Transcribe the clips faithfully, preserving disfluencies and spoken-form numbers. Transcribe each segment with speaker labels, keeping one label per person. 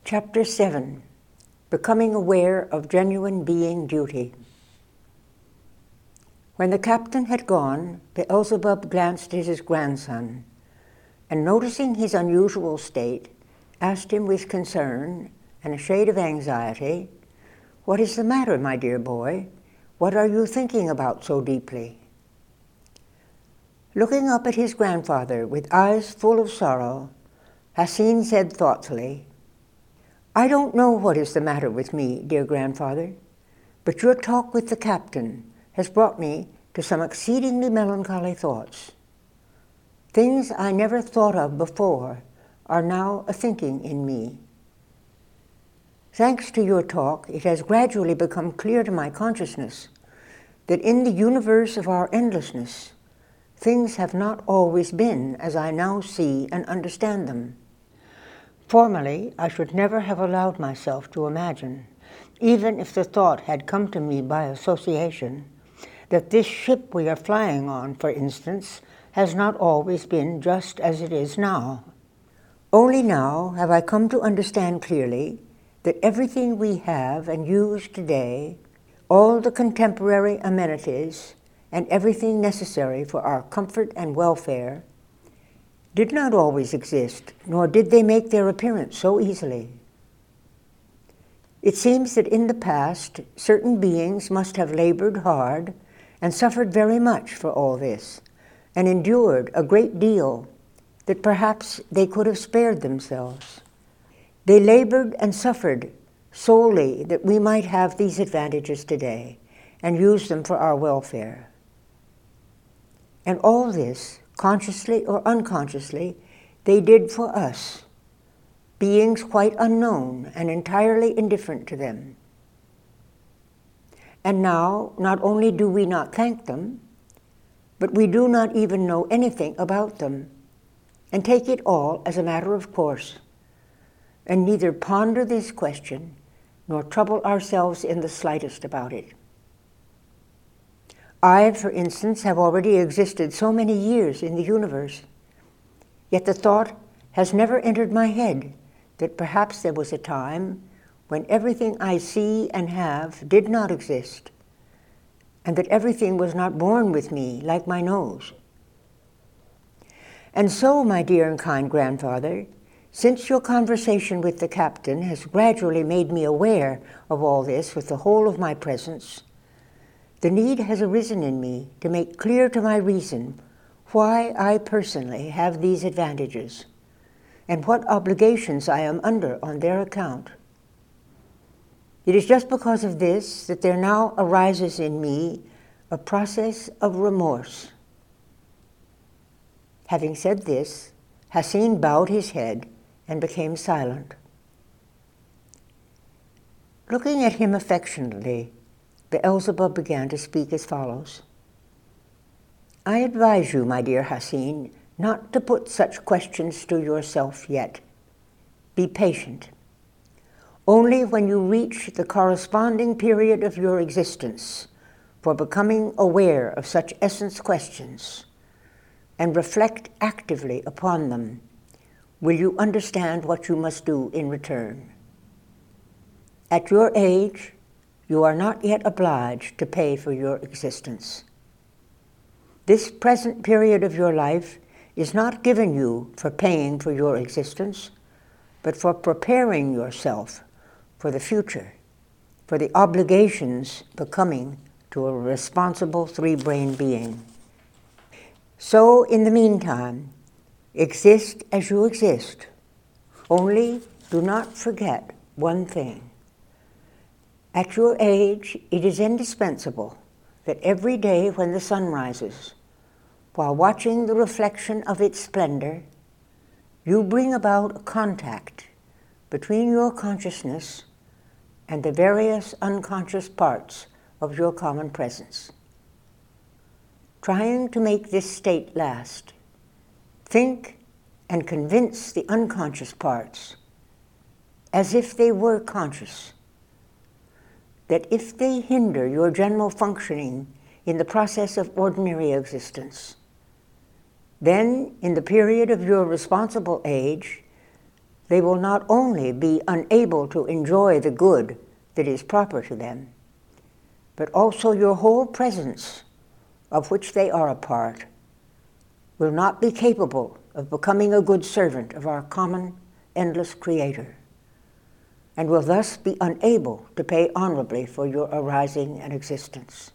Speaker 1: Chapter seven. Becoming Aware of Genuine Being Duty. When the captain had gone, Beelzebub glanced at his grandson, and noticing his unusual state, asked him with concern and a shade of anxiety, "What is the matter, my dear boy? What are you thinking about so deeply?" Looking up at his grandfather with eyes full of sorrow, Hassin said thoughtfully, "I don't know what is the matter with me, dear grandfather, but your talk with the captain has brought me to some exceedingly melancholy thoughts. Things I never thought of before are now a-thinking in me. Thanks to your talk, it has gradually become clear to my consciousness that in the universe of our endlessness, things have not always been as I now see and understand them. Formerly, I should never have allowed myself to imagine, even if the thought had come to me by association, that this ship we are flying on, for instance, has not always been just as it is now. Only now have I come to understand clearly that everything we have and use today, all the contemporary amenities, and everything necessary for our comfort and welfare, did not always exist, nor did they make their appearance so easily. It seems that in the past, certain beings must have labored hard and suffered very much for all this, and endured a great deal that perhaps they could have spared themselves. They labored and suffered solely that we might have these advantages today and use them for our welfare. And all this, consciously or unconsciously, they did for us, beings quite unknown and entirely indifferent to them. And now, not only do we not thank them, but we do not even know anything about them, and take it all as a matter of course, and neither ponder this question nor trouble ourselves in the slightest about it. I, for instance, have already existed so many years in the universe, yet the thought has never entered my head that perhaps there was a time when everything I see and have did not exist, and that everything was not born with me like my nose. And so, my dear and kind grandfather, since your conversation with the captain has gradually made me aware of all this with the whole of my presence, the need has arisen in me to make clear to my reason why I personally have these advantages, and what obligations I am under on their account. It is just because of this that there now arises in me a process of remorse." Having said this, Hassin bowed his head and became silent. Looking at him affectionately, Beelzebub began to speak as follows. "I advise you, my dear Hassin, not to put such questions to yourself yet. Be patient. Only when you reach the corresponding period of your existence for becoming aware of such essence questions and reflect actively upon them will you understand what you must do in return. At your age, you are not yet obliged to pay for your existence. This present period of your life is not given you for paying for your existence, but for preparing yourself for the future, for the obligations becoming to a responsible three-brain being. So, in the meantime, exist as you exist. Only do not forget one thing. At your age, it is indispensable that every day when the sun rises, while watching the reflection of its splendor, you bring about a contact between your consciousness and the various unconscious parts of your common presence. Trying to make this state last, think and convince the unconscious parts, as if they were conscious, that if they hinder your general functioning in the process of ordinary existence, then in the period of your responsible age, they will not only be unable to enjoy the good that is proper to them, but also your whole presence, of which they are a part, will not be capable of becoming a good servant of our common, endless Creator, and will thus be unable to pay honorably for your arising and existence.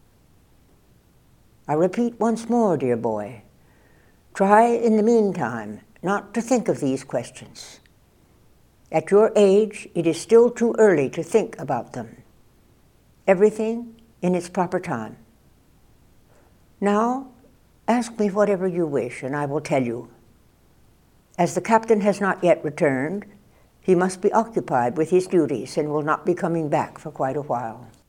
Speaker 1: I repeat once more, dear boy, try in the meantime not to think of these questions. At your age, it is still too early to think about them. Everything in its proper time. Now, ask me whatever you wish, and I will tell you. As the captain has not yet returned, he must be occupied with his duties and will not be coming back for quite a while.